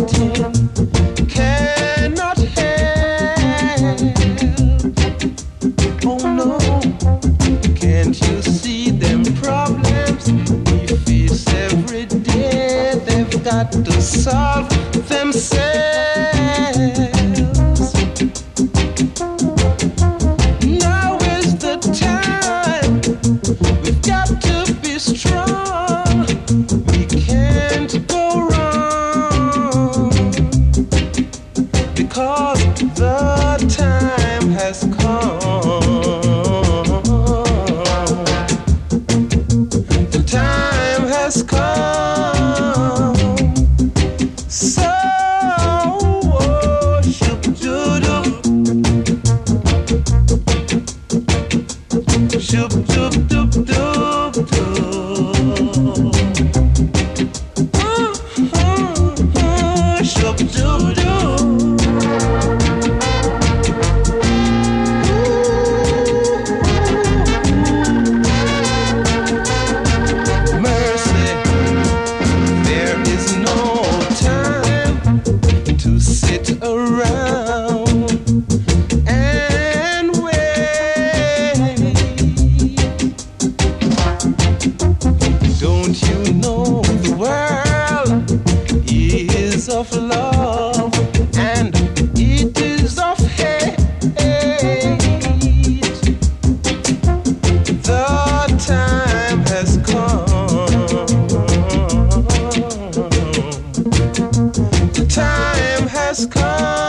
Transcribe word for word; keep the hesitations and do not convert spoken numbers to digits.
To solve themselves. Now is the time. We've got to be strong. We can't go wrong because the time has come. The time has come. Of love and it is of hate. The time has come. The time has come.